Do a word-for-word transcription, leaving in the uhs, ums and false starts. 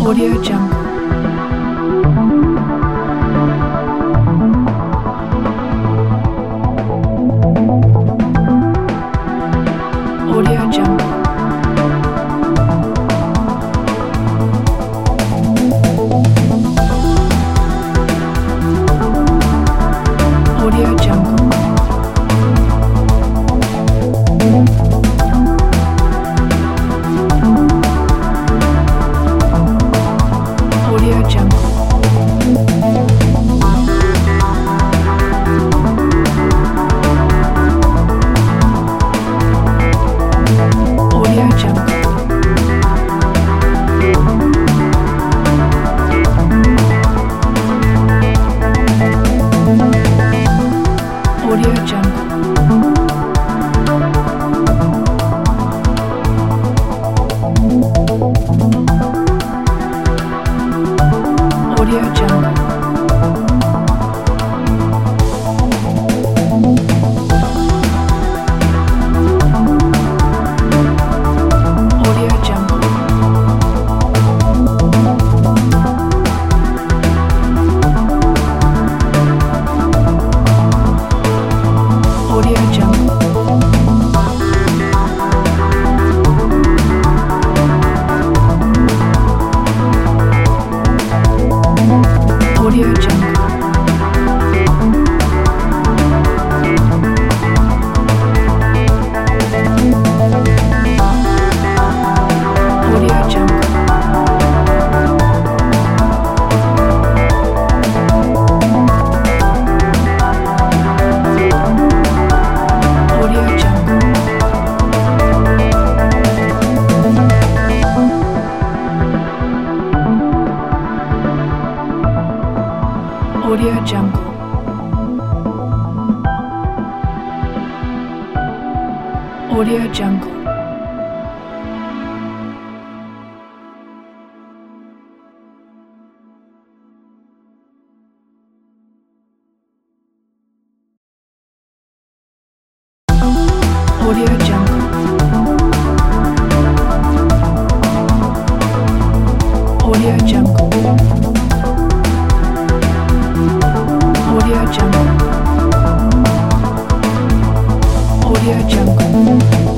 Audio Jungle. Audio Jungle. Audio Jungle. Audio Jungle. Audio Jungle. Audio Jungle. Audio Jungle. Audio Jungle. Audio Jungle. Audio Jungle. Audio Jungle. Audio Jungle. Audio Jungle. Audio Jungle. Audio Jungle. Audio Jungle. Audio Jungle. Audio Jungle.